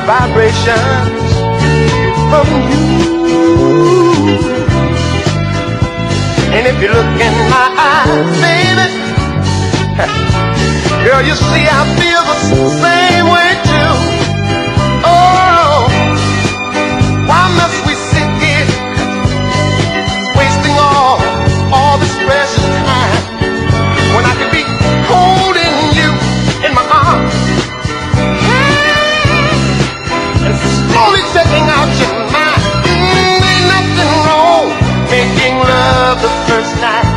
vibrations from you. And if you look in my eyes, baby, girl, you see I feel the same way too. Oh, why must we sit here wasting all this precious time when I could be holding you in my arms and slowly taking out your mind? Ain't nothing wrong making love the first night.